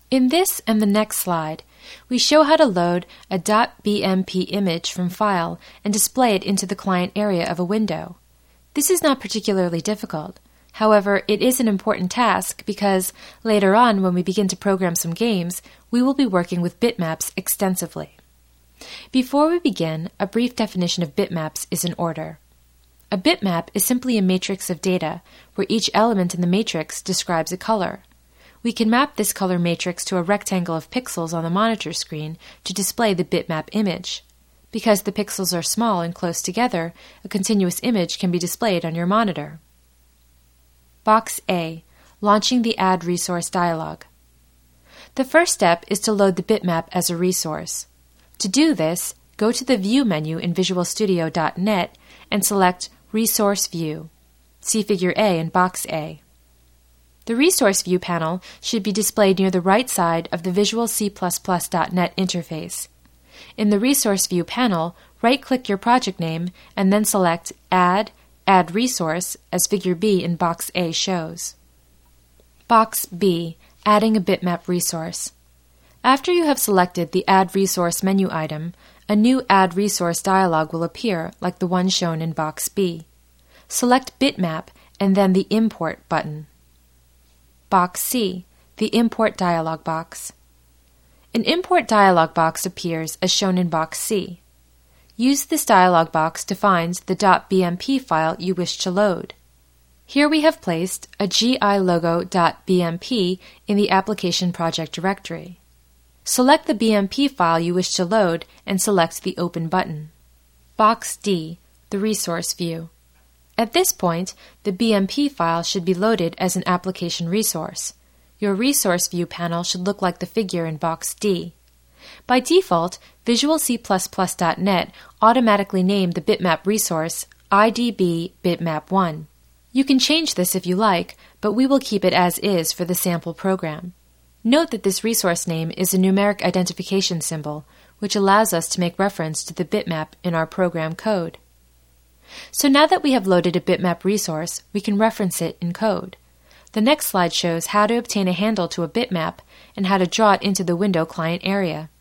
In this and the next slide, we show how to load a .bmp image from File and display it into the client area of a window. This is not particularly difficult. However, it is an important task because later on when we begin to program some games, we will be working with bitmaps extensively. Before we begin, a brief definition of bitmaps is in order. A bitmap is simply a matrix of data where each element in the matrix describes a color. We can map this color matrix to a rectangle of pixels on the monitor screen to display the bitmap image. Because the pixels are small and close together, a continuous image can be displayed on your monitor. Box A. Launching the Add Resource dialog. The first step is to load the bitmap as a resource. To do this, go to the View menu in VisualStudio.net and select Resource View. See Figure A in Box A. The Resource View panel should be displayed near the right side of the Visual C++.net interface. In the Resource View panel, right-click your project name and then select Add Resource as Figure B in Box A shows. Box B. Adding a bitmap resource. After you have selected the Add Resource menu item, a new Add Resource dialog will appear like the one shown in Box B. Select Bitmap and then the Import button. Box C. The Import dialog box. An Import dialog box appears as shown in Box C. Use this dialog box to find the .bmp file you wish to load. Here we have placed a gilogo.bmp in the Application Project directory. Select the BMP file you wish to load and select the Open button. Box D. The Resource View. At this point, the BMP file should be loaded as an application resource. Your Resource View panel should look like the figure in Box D. By default, Visual C++.net automatically named the bitmap resource IDB bitmap1. You can change this if you like, but we will keep it as is for the sample program. Note that this resource name is a numeric identification symbol, which allows us to make reference to the bitmap in our program code. So now that we have loaded a bitmap resource, we can reference it in code. The next slide shows how to obtain a handle to a bitmap and how to draw it into the window client area.